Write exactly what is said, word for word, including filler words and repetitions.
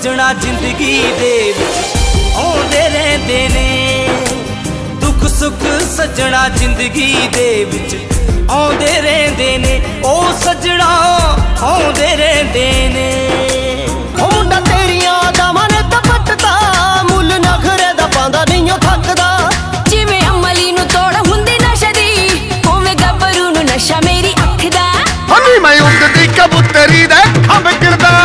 सजना जिंदगी दे विच आउंदे रहिंदे ने। दुख सुख सजना जिंदगी दे विच आउंदे रहिंदे ने। ओ सजना आउंदे रहिंदे ने। मुंडा तेरियां दावां ने तपटदा मुल नखरे दा पांदा नहीं थकदा। जिवें अमली नूं तोड़ हुंदी नशे दी उवें गब्बरू नूं नशा मेरी अख दा। मैं उड़दी कबूतरी दे खंभ गिरदा।